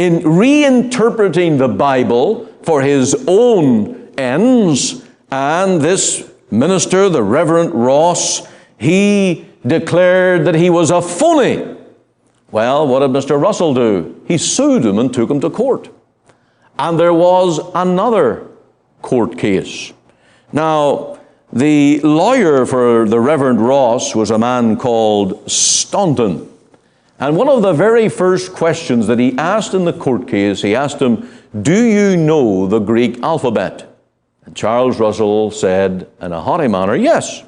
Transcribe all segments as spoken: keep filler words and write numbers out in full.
in reinterpreting the Bible for his own ends. And this minister, the Reverend Ross, he declared that he was a phony. Well, what did Mister Russell do? He sued him and took him to court. And there was another court case. Now, the lawyer for the Reverend Ross was a man called Staunton. And one of the very first questions that he asked in the court case, he asked him, "Do you know the Greek alphabet?" And Charles Russell said in a haughty manner, "Yes."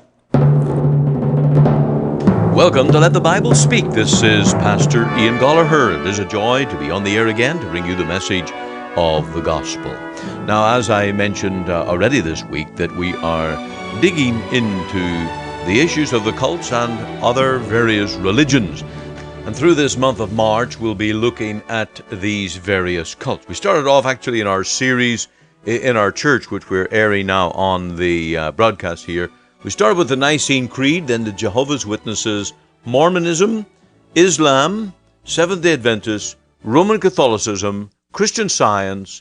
Welcome to Let the Bible Speak. This is Pastor Ian Gollaher. It is a joy to be on the air again to bring you the message of the gospel. Now, as I mentioned uh, already this week, that we are digging into the issues of the cults and other various religions. And through this month of March, we'll be looking at these various cults. We started off actually in our series in our church, which we're airing now on the uh, broadcast here. We started with the Nicene Creed, then the Jehovah's Witnesses, Mormonism, Islam, Seventh-day Adventists, Roman Catholicism, Christian Science,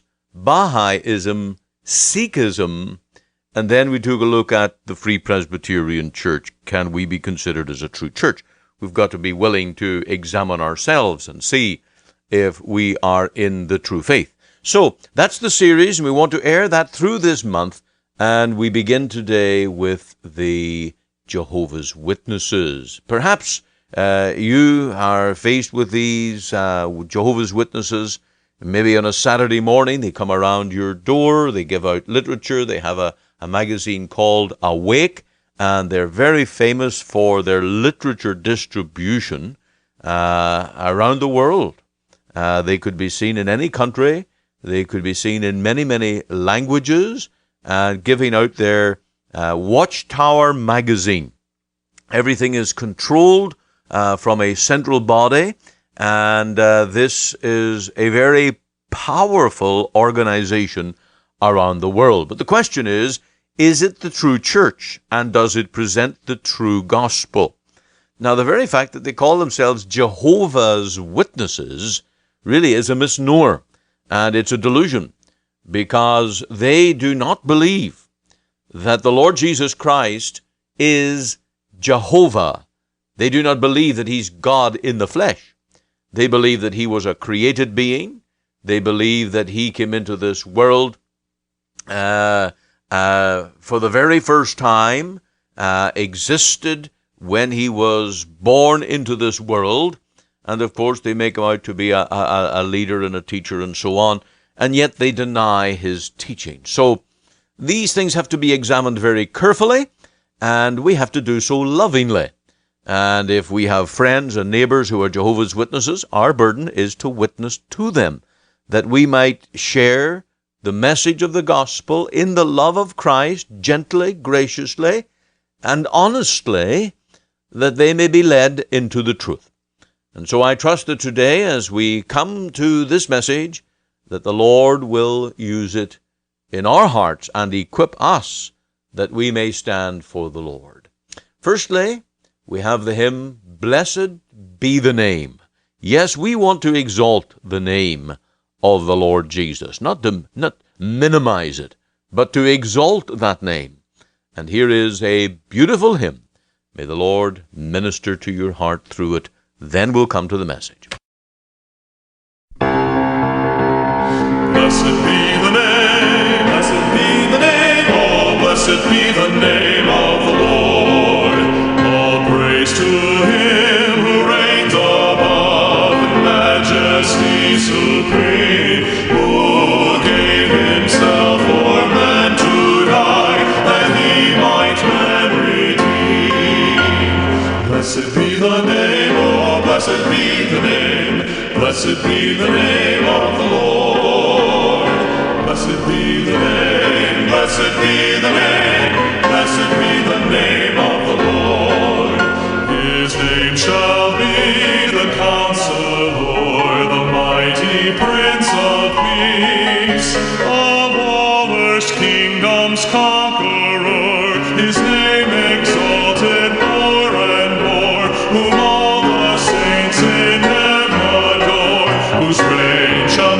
Baha'ism, Sikhism, and then we took a look at the Free Presbyterian Church. Can we be considered as a true church? We've got to be willing to examine ourselves and see if we are in the true faith. So that's the series, and we want to air that through this month. And we begin today with the Jehovah's Witnesses. Perhaps uh, you are faced with these uh, Jehovah's Witnesses. Maybe on a Saturday morning, they come around your door, they give out literature, they have a, a magazine called Awake, and they're very famous for their literature distribution uh, around the world. Uh, they could be seen in any country. They could be seen in many, many languages. Uh, giving out their uh, Watchtower magazine. Everything is controlled uh, from a central body, and uh, this is a very powerful organization around the world. But the question is, is it the true church, and does it present the true gospel? Now, the very fact that they call themselves Jehovah's Witnesses really is a misnomer, and it's a delusion, because they do not believe that the Lord Jesus Christ is Jehovah. They do not believe that he's God in the flesh. They believe that he was a created being. They believe that he came into this world uh, uh, for the very first time, uh, existed when he was born into this world. And of course, they make him out to be a, a, a leader and a teacher and so on. And yet they deny his teaching. So these things have to be examined very carefully, and we have to do so lovingly. And if we have friends and neighbors who are Jehovah's Witnesses, our burden is to witness to them, that we might share the message of the gospel in the love of Christ, gently, graciously, and honestly, that they may be led into the truth. And so I trust that today, as we come to this message, that the Lord will use it in our hearts and equip us that we may stand for the Lord. Firstly, we have the hymn, "Blessed Be the Name." Yes, we want to exalt the name of the Lord Jesus, not to not minimize it, but to exalt that name. And here is a beautiful hymn. May the Lord minister to your heart through it. Then we'll come to the message. Blessed be the name, blessed be the name, oh, blessed be the name of the Lord. All praise to him who reigns above in majesty supreme, who gave himself for man to die, that he might man redeem. Blessed be the name, oh, blessed be the name, blessed be the name of the Lord. Blessed be the name, blessed be the name, blessed be the name of the Lord. His name shall be the Counselor, the mighty Prince of Peace, of all earth's kingdoms conqueror, his name exalted more and more, whom all the saints in heaven adore, whose reign shall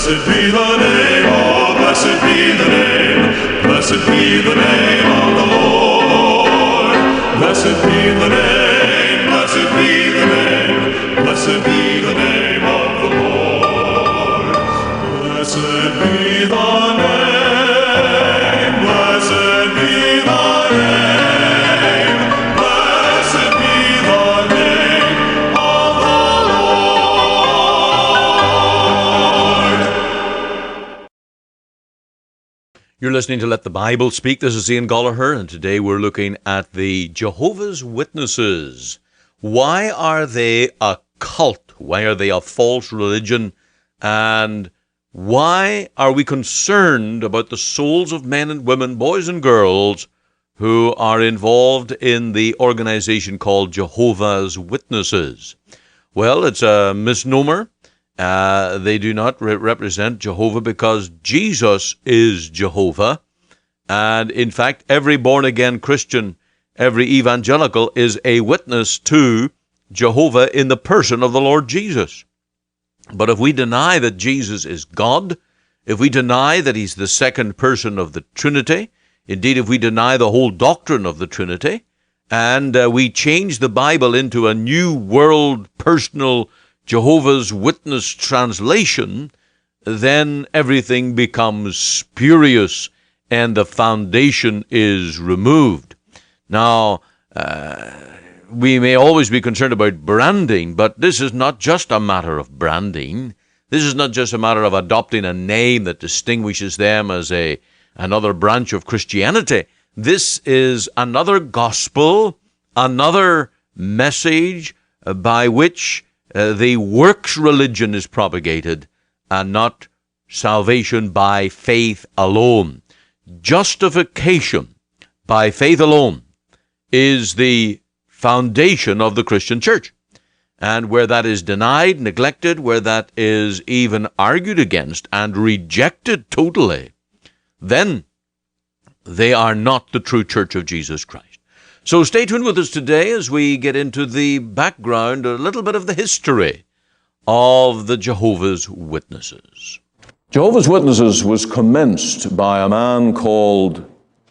Blessed be the name, oh, blessed be the name. Blessed be the name of the Lord. Blessed be the name, blessed be the name. Blessed be the name of the Lord. Blessed be the name, blessed be the name. Blessed be the name of the Lord. You're listening to Let the Bible Speak. This is Ian Gollaher, and today we're looking at the Jehovah's Witnesses. Why are they a cult? Why are they a false religion? And why are we concerned about the souls of men and women, boys and girls, who are involved in the organization called Jehovah's Witnesses? Well, it's a misnomer. Uh, they do not re- represent Jehovah because Jesus is Jehovah. And in fact, every born-again Christian, every evangelical is a witness to Jehovah in the person of the Lord Jesus. But if we deny that Jesus is God, if we deny that he's the second person of the Trinity, indeed if we deny the whole doctrine of the Trinity, and uh, we change the Bible into a new world personal Jehovah's Witness translation, then everything becomes spurious and the foundation is removed. Now, uh, we may always be concerned about branding, but this is not just a matter of branding. This is not just a matter of adopting a name that distinguishes them as a another branch of Christianity. This is another gospel, another message uh, by which uh, the works religion is propagated, and not salvation by faith alone. Justification by faith alone is the foundation of the Christian church. And where that is denied, neglected, where that is even argued against and rejected totally, then they are not the true church of Jesus Christ. So stay tuned with us today as we get into the background, a little bit of the history of the Jehovah's Witnesses. Jehovah's Witnesses was commenced by a man called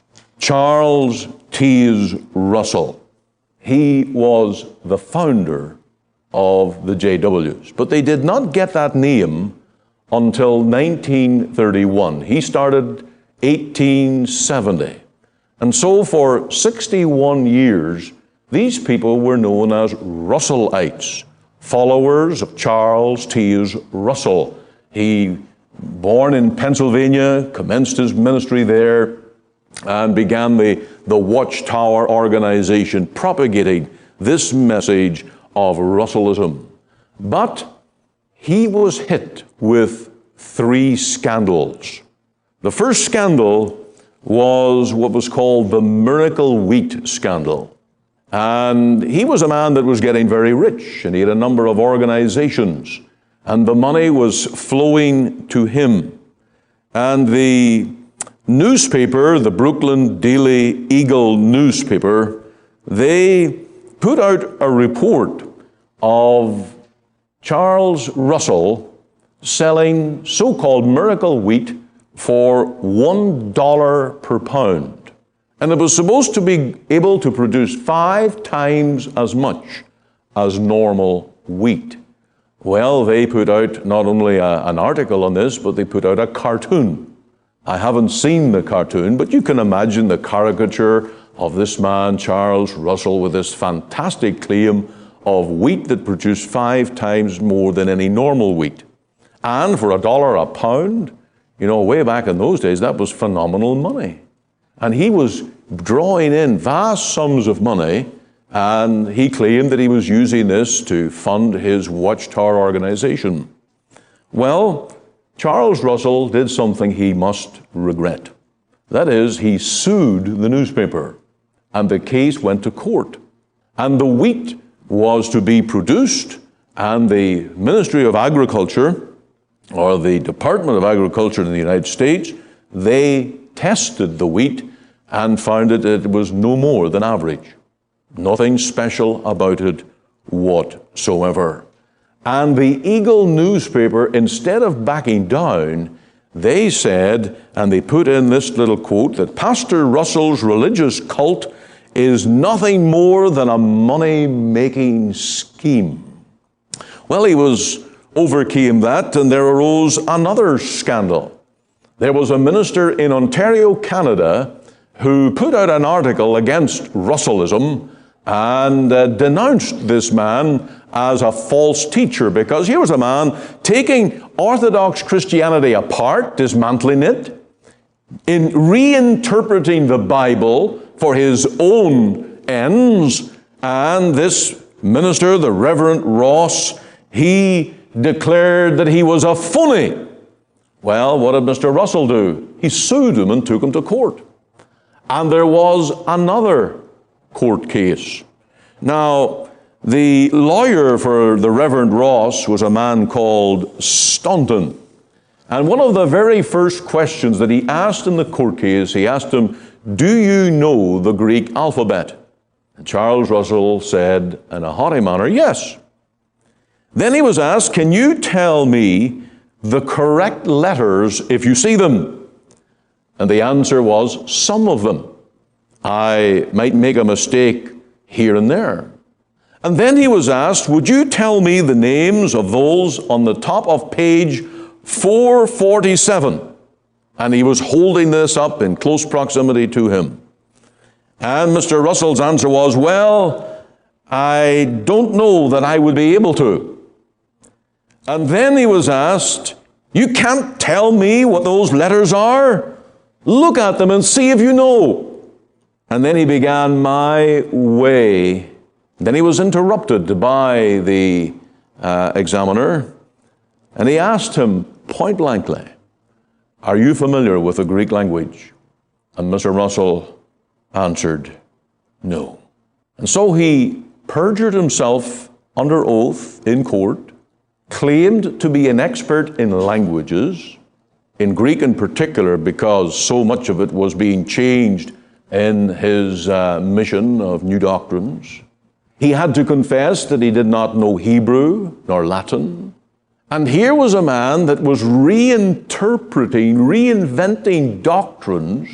Charles Taze Russell. He was the founder of the J Ws, but they did not get that name until nineteen thirty-one. He started eighteen seventy. And so for sixty-one years, these people were known as Russellites, followers of Charles Taze Russell. He, born in Pennsylvania, commenced his ministry there, and began the, the Watchtower organization, propagating this message of Russellism. But he was hit with three scandals. The first scandal was what was called the Miracle Wheat scandal. And he was a man that was getting very rich, and he had a number of organizations, and the money was flowing to him. And the newspaper, the Brooklyn Daily Eagle newspaper, they put out a report of Charles Russell selling so-called miracle wheat for one dollar per pound. And it was supposed to be able to produce five times as much as normal wheat. Well, they put out not only a, an article on this, but they put out a cartoon. I haven't seen the cartoon, but you can imagine the caricature of this man, Charles Russell, with this fantastic claim of wheat that produced five times more than any normal wheat. And for a dollar a pound, you know, way back in those days, that was phenomenal money. And he was drawing in vast sums of money, and he claimed that he was using this to fund his Watchtower organization. Well, Charles Russell did something he must regret. That is, he sued the newspaper, and the case went to court. And the wheat was to be produced, and the Ministry of Agriculture, or the Department of Agriculture in the United States, they tested the wheat and found that it was no more than average. Nothing special about it whatsoever. And the Eagle newspaper, instead of backing down, they said, and they put in this little quote, that Pastor Russell's religious cult is nothing more than a money-making scheme. Well, he was overcame that, and there arose another scandal. There was a minister in Ontario, Canada, who put out an article against Russellism and uh, denounced this man as a false teacher, because here was a man taking Orthodox Christianity apart, dismantling it, in reinterpreting the Bible for his own ends. And this minister, the Reverend Ross, he declared that he was a phony. Well, what did Mister Russell do? He sued him and took him to court. And there was another court case. Now, the lawyer for the Reverend Ross was a man called Staunton. And one of the very first questions that he asked in the court case, he asked him, "Do you know the Greek alphabet?" And Charles Russell said in a haughty manner, "Yes." Then he was asked, "Can you tell me the correct letters if you see them?" And the answer was, "Some of them. I might make a mistake here and there." And then he was asked, "Would you tell me the names of those on the top of page four forty-seven? And he was holding this up in close proximity to him. And Mister Russell's answer was, "Well, I don't know that I would be able to." And then he was asked, "You can't tell me what those letters are? Look at them and see if you know." And then he began, "My way." Then he was interrupted by the uh, examiner, and he asked him point blankly, "Are you familiar with the Greek language?" And Mister Russell answered, "No." And so he perjured himself under oath in court, claimed to be an expert in languages, in Greek in particular, because so much of it was being changed in his uh, mission of new doctrines. He had to confess that he did not know Hebrew nor Latin. And here was a man that was reinterpreting, reinventing doctrines,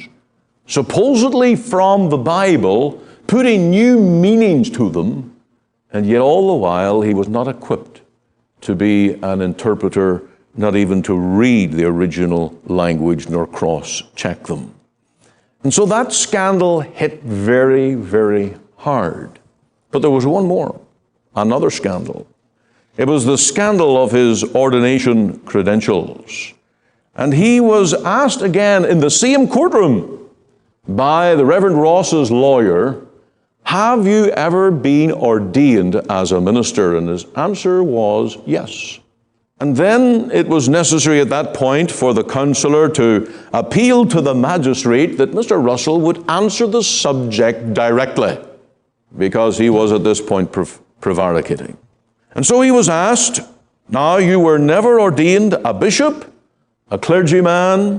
supposedly from the Bible, putting new meanings to them, and yet all the while he was not equipped to be an interpreter, not even to read the original language nor cross-check them. And so that scandal hit very, very hard. But there was one more, another scandal. It was the scandal of his ordination credentials. And he was asked again in the same courtroom by the Reverend Ross's lawyer, "Have you ever been ordained as a minister?" And his answer was yes. And then it was necessary at that point for the counselor to appeal to the magistrate that Mister Russell would answer the subject directly, because he was at this point prev- prevaricating. And so he was asked, "Now, you were never ordained a bishop, a clergyman,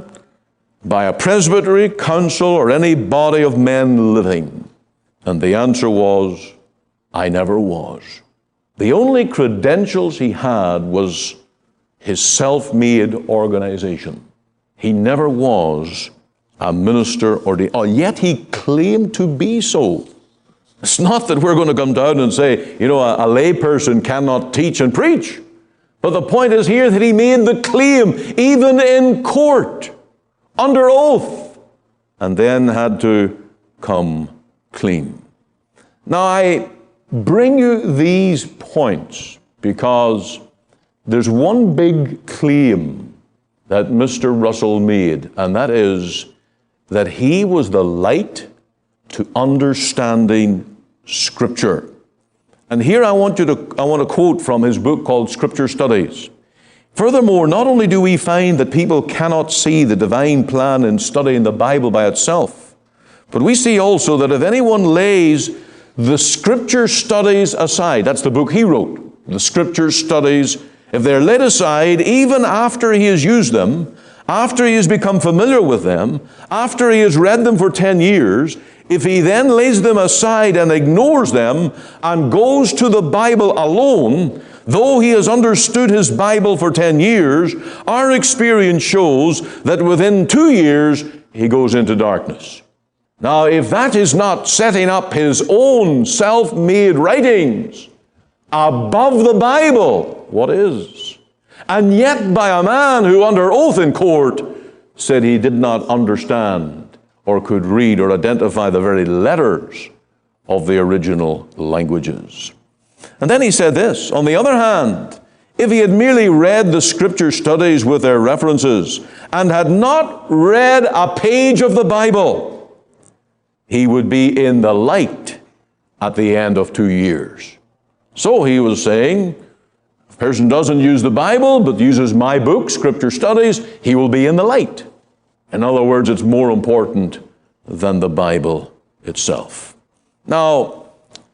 by a presbytery, council, or any body of men living?" And the answer was, "I never was." The only credentials he had was his self-made organization. He never was a minister ordained, or yet he claimed to be so. It's not that we're going to come down and say, you know, a, a lay person cannot teach and preach. But the point is here that he made the claim, even in court, under oath, and then had to come clean. Now, I bring you these points because there's one big claim that Mister Russell made, and that is that he was the light to understanding Scripture. And here I want you to I want to quote from his book called Scripture Studies. "Furthermore, not only do we find that people cannot see the divine plan in studying the Bible by itself, but we see also that if anyone lays the Scripture studies aside," that's the book he wrote, the Scripture Studies, "if they're laid aside even after he has used them, after he has become familiar with them, after he has read them for ten years, if he then lays them aside and ignores them and goes to the Bible alone, though he has understood his Bible for ten years, our experience shows that within two years he goes into darkness. Now, if that is not setting up his own self-made writings above the Bible, what is? And yet by a man who under oath in court said he did not understand or could read or identify the very letters of the original languages. And then he said this, on the other hand, if he had merely read the scripture studies with their references and had not read a page of the Bible, he would be in the light at the end of two years. So he was saying, if a person doesn't use the Bible but uses my book, Scripture Studies, he will be in the light. In other words, it's more important than the Bible itself. Now,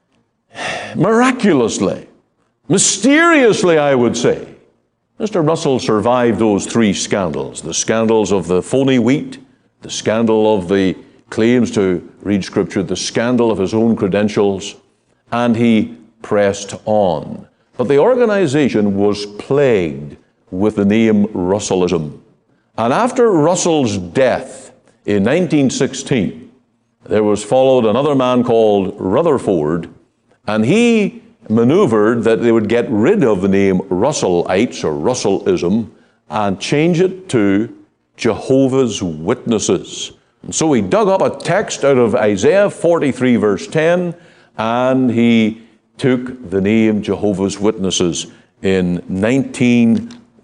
miraculously, mysteriously, I would say, Mister Russell survived those three scandals, the scandals of the phony wheat, the scandal of the claims to read Scripture, the scandal of his own credentials, and he pressed on. But the organization was plagued with the name Russellism. And after Russell's death in nineteen sixteen, there was followed another man called Rutherford, and he maneuvered that they would get rid of the name Russellites or Russellism and change it to Jehovah's Witnesses. And so he dug up a text out of Isaiah forty-three verse ten, and he took the name Jehovah's Witnesses in nineteen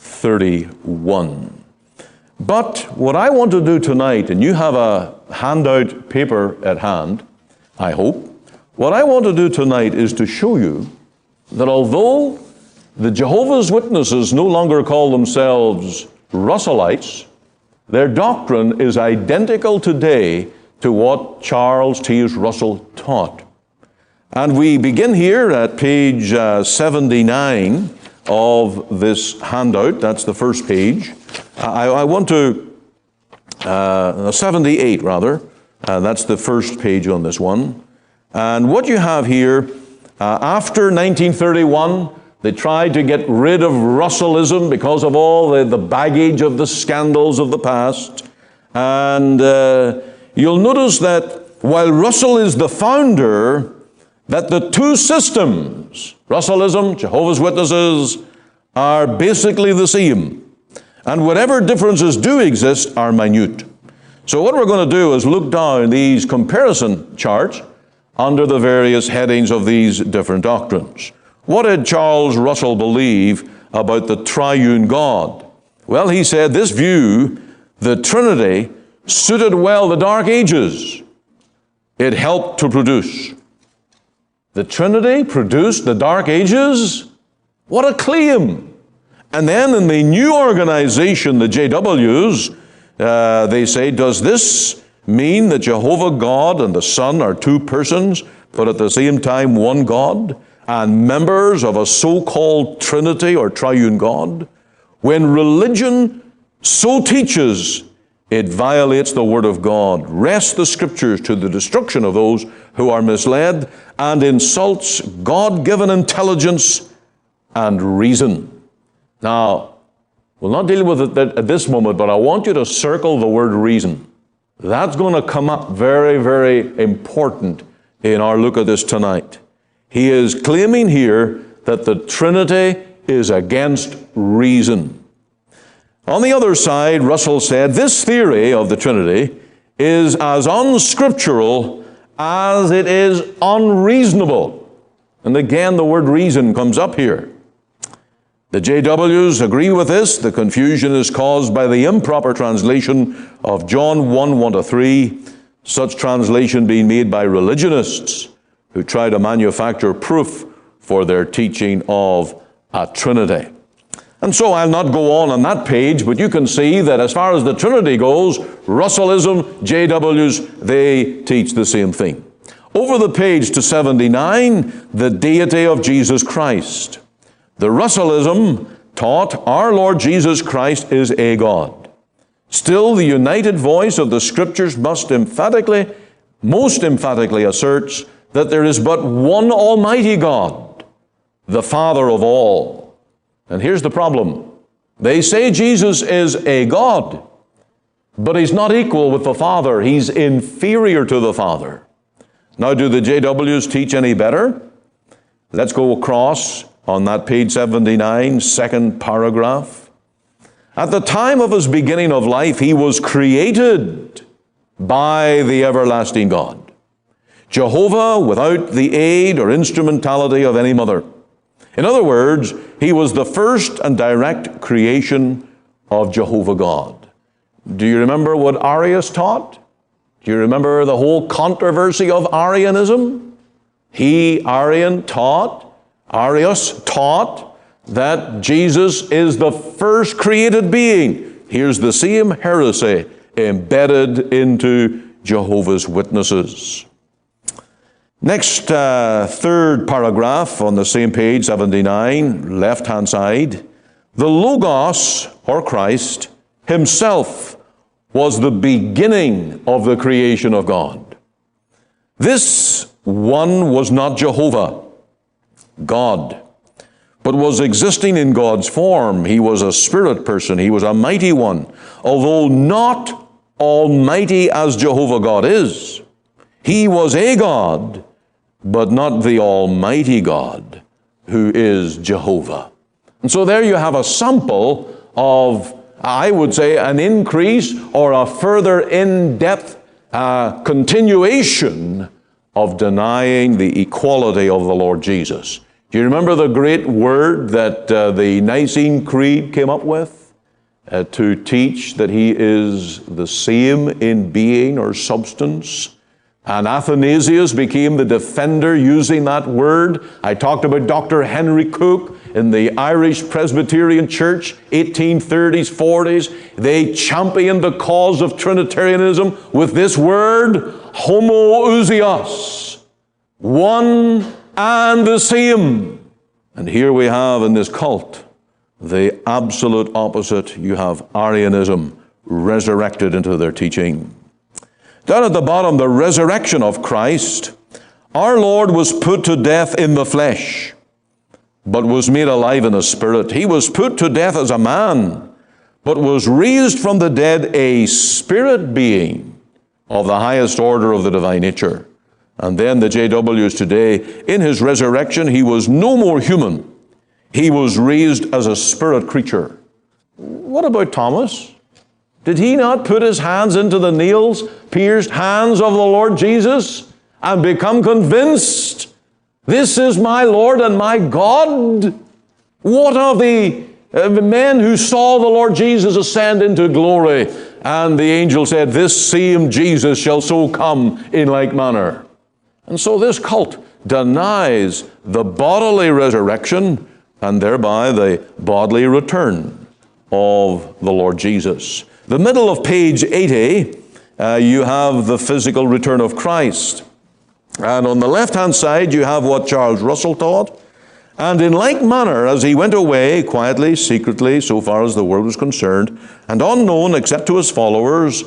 thirty-one. But what I want to do tonight, and you have a handout paper at hand, I hope, what I want to do tonight is to show you that although the Jehovah's Witnesses no longer call themselves Russellites, their doctrine is identical today to what Charles T S Russell taught. And we begin here at page uh, seventy-nine of this handout. That's the first page. I, I want to, uh, seventy-eight rather, uh, that's the first page on this one. And what you have here, uh, after nineteen thirty-one, they tried to get rid of Russellism because of all the, the baggage of the scandals of the past. And uh, you'll notice that while Russell is the founder, that the two systems, Russellism, Jehovah's Witnesses, are basically the same. And whatever differences do exist are minute. So what we're going to do is look down these comparison charts under the various headings of these different doctrines. What did Charles Russell believe about the triune God? Well, he said this view, the Trinity, suited well the Dark Ages. It helped to produce. The Trinity produced the Dark Ages? What a claim! And then in the new organization, the J Ws, uh, they say, does this mean that Jehovah God and the Son are two persons, but at the same time one God, and members of a so-called Trinity or triune God? When religion so teaches, it violates the Word of God, wrests the Scriptures to the destruction of those who are misled, and insults God-given intelligence and reason. Now, we'll not deal with it at this moment, but I want you to circle the word reason. That's going to come up very, very important in our look at this tonight. He is claiming here that the Trinity is against reason. On the other side, Russell said, this theory of the Trinity is as unscriptural as it is unreasonable. And again, the word reason comes up here. The J Ws agree with this. The confusion is caused by the improper translation of John one, one to three, such translation being made by religionists who try to manufacture proof for their teaching of a Trinity. And so I'll not go on on that page, but you can see that as far as the Trinity goes, Russellism, J Ws, they teach the same thing. Over the page to seventy-nine, the deity of Jesus Christ. The Russellism taught our Lord Jesus Christ is a God. Still, the united voice of the Scriptures must emphatically, most emphatically asserts that there is but one Almighty God, the Father of all. And here's the problem. They say Jesus is a God, but he's not equal with the Father. He's inferior to the Father. Now, do the J Ws teach any better? Let's go across on that page seventy-nine, second paragraph. At the time of his beginning of life, he was created by the everlasting God, Jehovah, without the aid or instrumentality of any mother. In other words, he was the first and direct creation of Jehovah God. Do you remember what Arius taught? Do you remember the whole controversy of Arianism? He, Arian, taught, Arius taught that Jesus is the first created being. Here's the same heresy embedded into Jehovah's Witnesses. Next, uh, third paragraph on the same page, seventy-nine, left-hand side. The Logos, or Christ, himself was the beginning of the creation of God. This one was not Jehovah, God, but was existing in God's form. He was a spirit person. He was a mighty one. Although not almighty as Jehovah God is, he was a God, but not the almighty God who is Jehovah. And so there you have a sample of, I would say, an increase or a further in-depth uh, continuation of denying the equality of the Lord Jesus. Do you remember the great word that uh, the Nicene Creed came up with uh, to teach that he is the same in being or substance? And Athanasius became the defender using that word. I talked about Doctor Henry Cook in the Irish Presbyterian Church, eighteen thirties, forties. They championed the cause of Trinitarianism with this word, homoousios, one and the same. And here we have in this cult the absolute opposite. You have Arianism resurrected into their teaching. Down at the bottom, the resurrection of Christ. Our Lord was put to death in the flesh, but was made alive in the spirit. He was put to death as a man, but was raised from the dead a spirit being of the highest order of the divine nature. And then the J Ws today, in his resurrection, he was no more human. He was raised as a spirit creature. What about Thomas? Did he not put his hands into the nails, pierced hands of the Lord Jesus, and become convinced, this is my Lord and my God? What of the uh, men who saw the Lord Jesus ascend into glory, and the angel said, this same Jesus shall so come in like manner? And so this cult denies the bodily resurrection and thereby the bodily return of the Lord Jesus. The middle of page eighty, uh, you have the physical return of Christ. And on the left-hand side, you have what Charles Russell taught. And in like manner, as he went away quietly, secretly, so far as the world was concerned, and unknown except to his followers,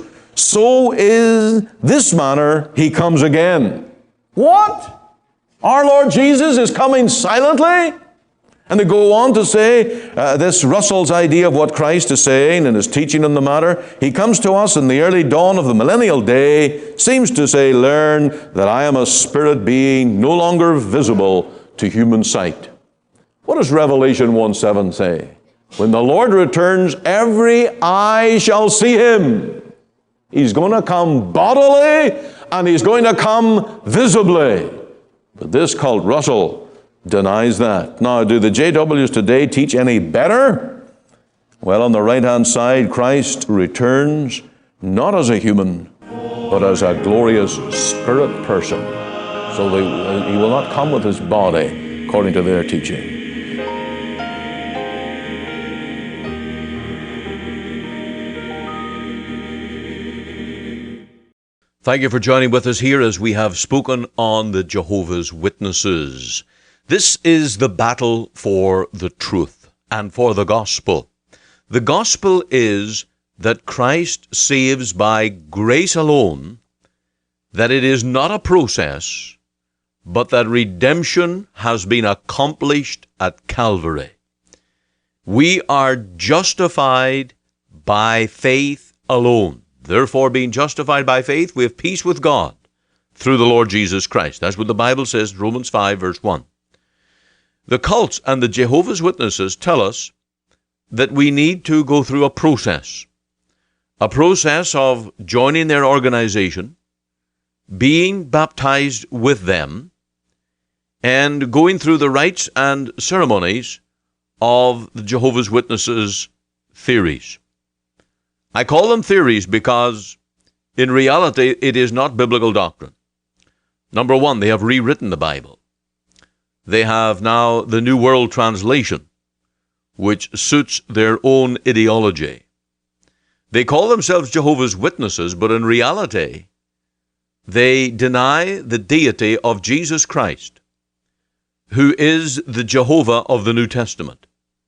so in this manner he comes again. What? Our Lord Jesus is coming silently? And they go on to say, uh, this Russell's idea of what Christ is saying and his teaching on the matter, he comes to us in the early dawn of the millennial day, seems to say, learn that I am a spirit being no longer visible to human sight. What does Revelation one seven say? When the Lord returns, every eye shall see him. He's going to come bodily and he's going to come visibly. But this cult, Russell, denies that. Now, do the J Ws today teach any better? Well, on the right-hand side, Christ returns not as a human, but as a glorious spirit person. So they, he will not come with his body, according to their teaching. Thank you for joining with us here as we have spoken on the Jehovah's Witnesses. This is the battle for the truth and for the gospel. The gospel is that Christ saves by grace alone, that it is not a process, but that redemption has been accomplished at Calvary. We are justified by faith alone. Therefore, being justified by faith, we have peace with God through the Lord Jesus Christ. That's what the Bible says, Romans five, verse one. The cults and the Jehovah's Witnesses tell us that we need to go through a process, a process of joining their organization, being baptized with them, and going through the rites and ceremonies of the Jehovah's Witnesses' theories. I call them theories because, in reality, it is not biblical doctrine. Number one, they have rewritten the Bible. They have now the New World Translation, which suits their own ideology. They call themselves Jehovah's Witnesses, but in reality, they deny the deity of Jesus Christ, who is the Jehovah of the New Testament.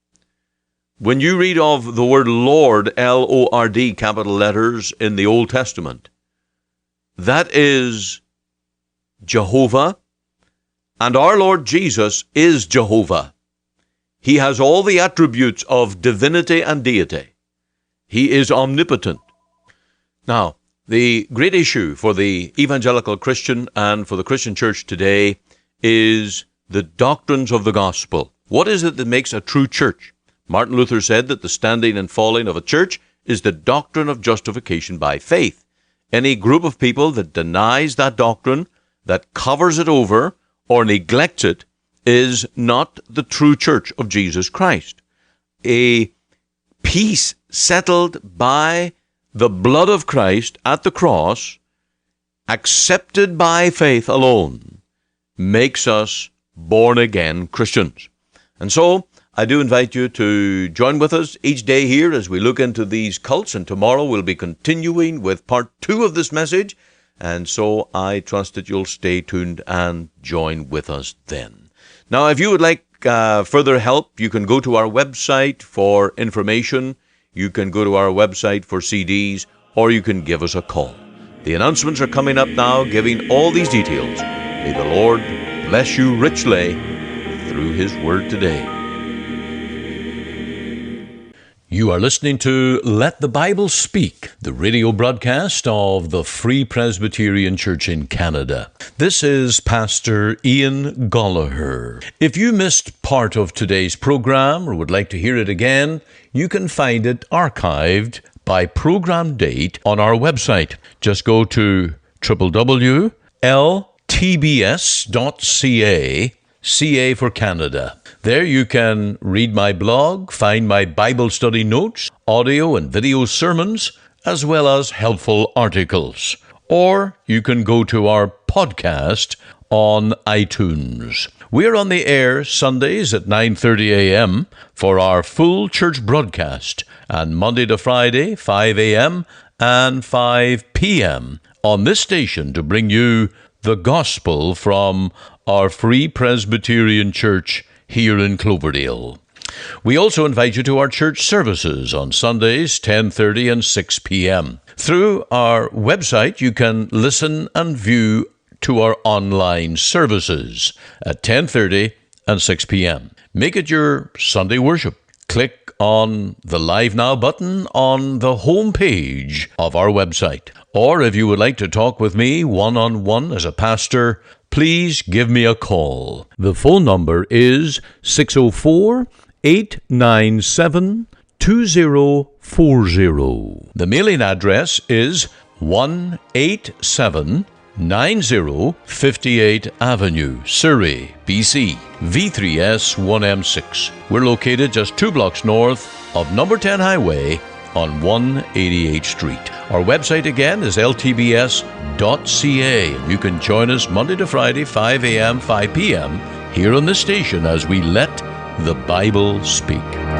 When you read of the word Lord, L O R D, capital letters, in the Old Testament, that is Jehovah, and our Lord Jesus is Jehovah. He has all the attributes of divinity and deity. He is omnipotent. Now, the great issue for the evangelical Christian and for the Christian church today is the doctrines of the gospel. What is it that makes a true church? Martin Luther said that the standing and falling of a church is the doctrine of justification by faith. Any group of people that denies that doctrine, that covers it over, or neglects it, is not the true church of Jesus Christ. A peace settled by the blood of Christ at the cross, accepted by faith alone, makes us born-again Christians. And so, I do invite you to join with us each day here as we look into these cults, and tomorrow we'll be continuing with part two of this message, and so I trust that you'll stay tuned and join with us then. Now, if you would like uh, further help, you can go to our website for information, you can go to our website for C Ds, or you can give us a call. The announcements are coming up now, giving all these details. May the Lord bless you richly through His Word today. You are listening to Let the Bible Speak, the radio broadcast of the Free Presbyterian Church in Canada. This is Pastor Ian Gollaher. If you missed part of today's program or would like to hear it again, you can find it archived by program date on our website. Just go to w w w dot l t b s dot c a, C A for Canada. There you can read my blog, find my Bible study notes, audio and video sermons, as well as helpful articles. Or you can go to our podcast on iTunes. We're on the air Sundays at nine thirty a.m. for our full church broadcast, and Monday to Friday, five a.m. and five p.m. on this station to bring you the gospel from our Free Presbyterian Church here in Cloverdale. We also invite you to our church services on Sundays, ten thirty and six p.m. Through our website, you can listen and view to our online services at ten thirty and six p.m. Make it your Sunday worship. Click on the Live Now button on the home page of our website. Or if you would like to talk with me one-on-one as a pastor, please give me a call. The phone number is six oh four, eight nine seven, two oh four oh. The mailing address is one eighty-seven ninety fifty-eight Avenue, Surrey, B C, V three S one M six. We're located just two blocks north of number ten Highway on one eighty-eighth Street. Our website again is l t b s dot c a. You can join us Monday to Friday, five a.m., five p.m. here on the station as we let the Bible speak.